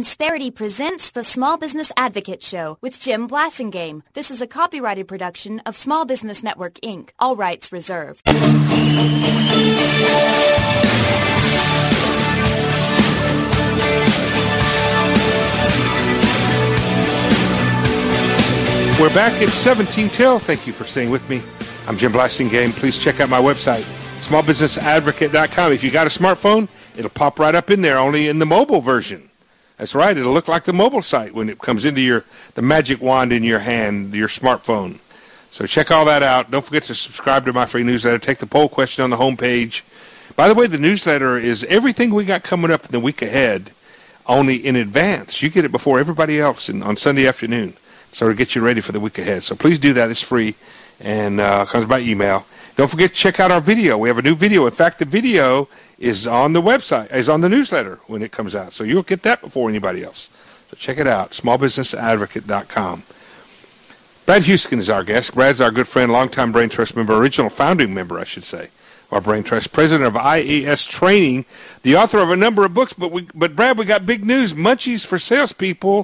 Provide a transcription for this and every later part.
Insperity presents the Small Business Advocate Show with Jim Blasingame. This is a copyrighted production of Small Business Network, Inc. All rights reserved. We're back at 17 till. Thank you for staying with me. I'm Jim Blasingame. Please check out my website, smallbusinessadvocate.com. If you got a smartphone, it'll pop right up in there, only in the mobile version. That's right. It'll look like the mobile site when it comes into the magic wand in your hand, your smartphone. So check all that out. Don't forget to subscribe to my free newsletter. Take the poll question on the homepage. By the way, the newsletter is everything we got coming up in the week ahead, only in advance. You get it before everybody else on Sunday afternoon. So to get you ready for the week ahead. So please do that. It's free and comes by email. Don't forget to check out our video. We have a new video. In fact, the video is on the website, is on the newsletter when it comes out. So you'll get that before anybody else. So check it out, smallbusinessadvocate.com. Brad Houston is our guest. Brad's our good friend, longtime Brain Trust member, original founding member, I should say, our Brain Trust, president of IAS Training, the author of a number of books. But Brad, we got big news. Munchies for Salespeople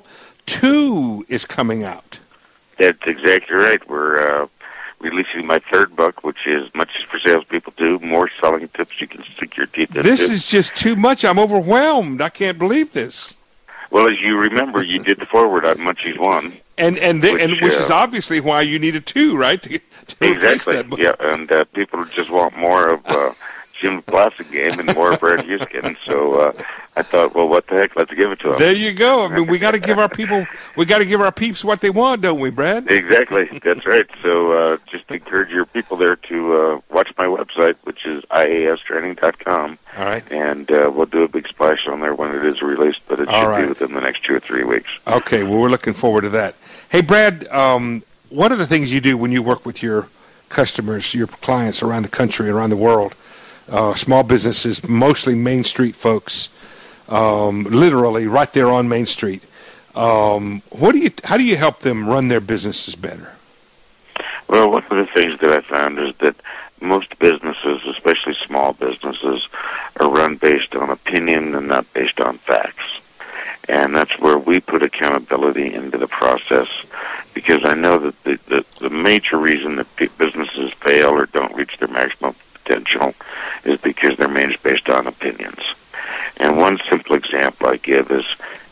2 is coming out. That's exactly right. We're releasing my third book, which is Munchies for Salespeople 2, more selling tips you can stick your teeth into. This is just too much. I'm overwhelmed. I can't believe this. Well, as you remember, you did the forward on Munchies 1. Which is obviously why you needed 2, right? To replace that book. Yeah, and people just want more of Jim Blasingame and more of Brad Houston. So I thought, well, what the heck? Let's give it to them. There you go. I mean, we got to give our peeps what they want, don't we, Brad? Exactly. That's right. So just encourage your people there to watch my website, which is iastraining.com. All right. And we'll do a big splash on there when it is released, but it should be within the next 2 or 3 weeks. Okay. Well, we're looking forward to that. Hey, Brad, what are the things you do when you work with your customers, your clients around the country, around the world? Small businesses, mostly Main Street folks, literally right there on Main Street. How do you help them run their businesses better? Well, one of the things that I found is that most businesses, especially small businesses, are run based on opinion and not based on facts. And that's where we put accountability into the process, because I know that the major reason that businesses fail or don't reach their maximum potential is because they're managed based on opinions. And one simple example I give is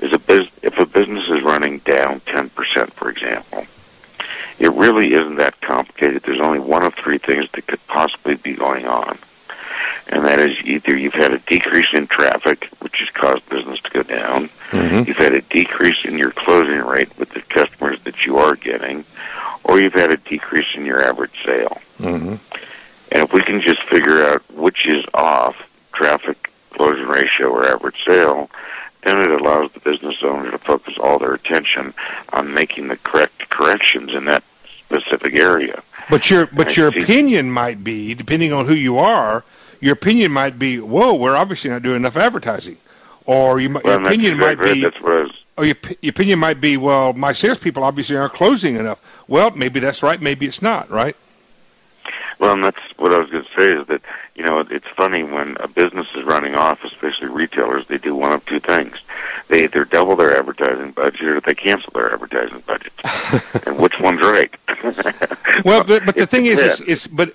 if a business is running down 10%, for example, it really isn't that complicated. There's only one of 3 things that could possibly be going on. And that is either you've had a decrease in traffic, which has caused business to go down, you've had a decrease in your closing rate with the customers that you are getting, or you've had a decrease in your average sale. And if we can just figure out which is off, traffic, closing ratio, or average sale, then it allows the business owner to focus all their attention on making the correct corrections in that specific area. But your opinion might be, depending on who you are, your opinion might be, whoa, we're obviously not doing enough advertising. Or your opinion might be, your opinion might be, well, my salespeople obviously aren't closing enough. Well, maybe that's right, maybe it's not, right? Well, and that's what I was going to say is that, it's funny when a business is running off, especially retailers, they do one of 2 things. They either double their advertising budget or they cancel their advertising budget. And which one's right? Well, but the thing is the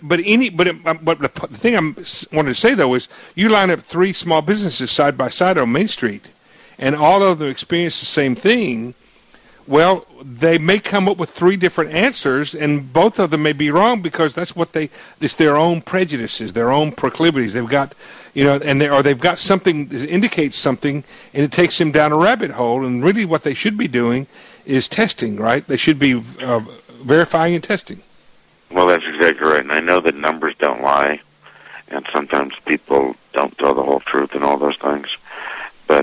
thing I wanted to say, though, is you line up 3 small businesses side by side on Main Street, and all of them experience the same thing. Well, they may come up with 3 different answers, and both of them may be wrong because that's it's their own prejudices, their own proclivities. They've got, they've got something that indicates something, and it takes them down a rabbit hole. And really, what they should be doing is testing, right? They should be verifying and testing. Well, that's exactly right. And I know that numbers don't lie, and sometimes people don't tell the whole truth and all those things. But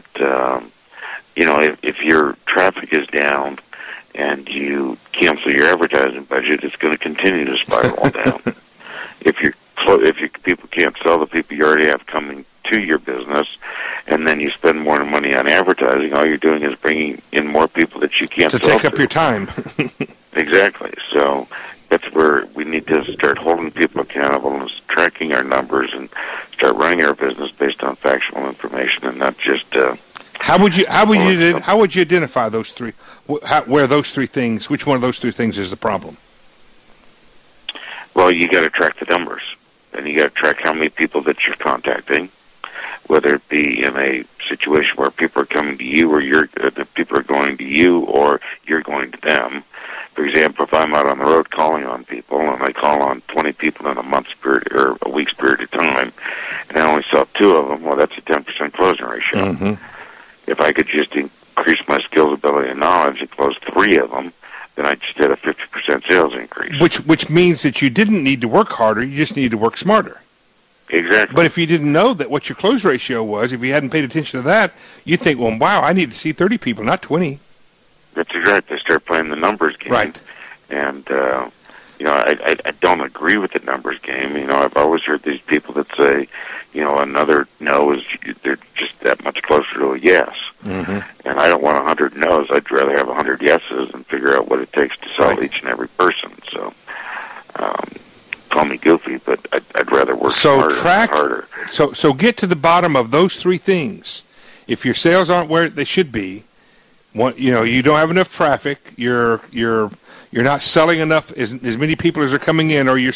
if your traffic is down and you cancel your advertising budget, it's going to continue to spiral down. If people can't sell the people you already have coming to your business, and then you spend more money on advertising, all you're doing is bringing in more people that you can't sell to. To take up your time. Exactly. So that's where we need to start holding people accountable and tracking our numbers and start running our business based on factual information and not just How would you identify those three? Where those three things? Which one of those three things is the problem? Well, you got to track the numbers, and you got to track how many people that you're contacting, whether it be in a situation where people are coming to you, or the people are going to you, or you're going to them. For example, if I'm out on the road calling on people, and I call on 20 people in a month's period or a week's period of time, and I only sell 2 of them, well, that's a 10% closing ratio. Mm-hmm. If I could just increase my skills, ability, and knowledge and close 3 of them, then I just did a 50% sales increase. Which means that you didn't need to work harder, you just needed to work smarter. Exactly. But if you didn't know that what your close ratio was, if you hadn't paid attention to that, you'd think, well, wow, I need to see 30 people, not 20. That's exactly. They start playing the numbers game. Right. And, I don't agree with the numbers game. I've always heard these people that say, another no is, they're just that much closer to a yes. Mm-hmm. And I don't want 100 no's. I'd rather have 100 yeses and figure out what it takes to sell each and every person. So, call me goofy, but I'd rather work smarter than harder. So get to the bottom of those 3 things. If your sales aren't where they should be, you don't have enough traffic, you're not selling enough, as many people as are coming in, or your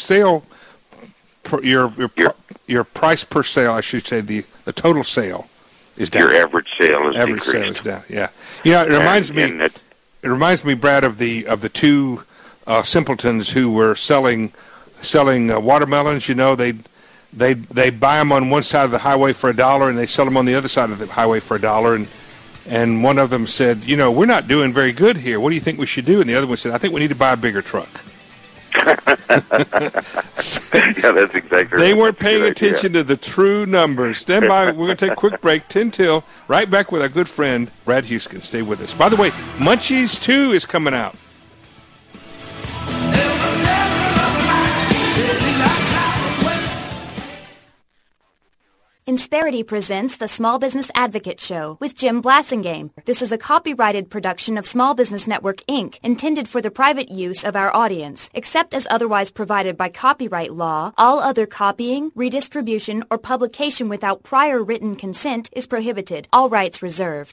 your price per sale, I should say, the total sale is down. Your average sale is average decreased. Sale is down. Yeah. It reminds me, Brad, of the 2 simpletons who were selling watermelons. They buy them on one side of the highway for $1, and they sell them on the other side of the highway for $1. And one of them said, we're not doing very good here. What do you think we should do? And the other one said, I think we need to buy a bigger truck. Yeah, that's exactly right. They weren't paying attention to the true numbers. Stand by. We're going to take a quick break. 10 till. Right back with our good friend, Brad Huskin. Stay with us. By the way, Munchies 2 is coming out. Insperity presents the Small Business Advocate Show with Jim Blasingame. This is a copyrighted production of Small Business Network, Inc., intended for the private use of our audience. Except as otherwise provided by copyright law, all other copying, redistribution, or publication without prior written consent is prohibited. All rights reserved.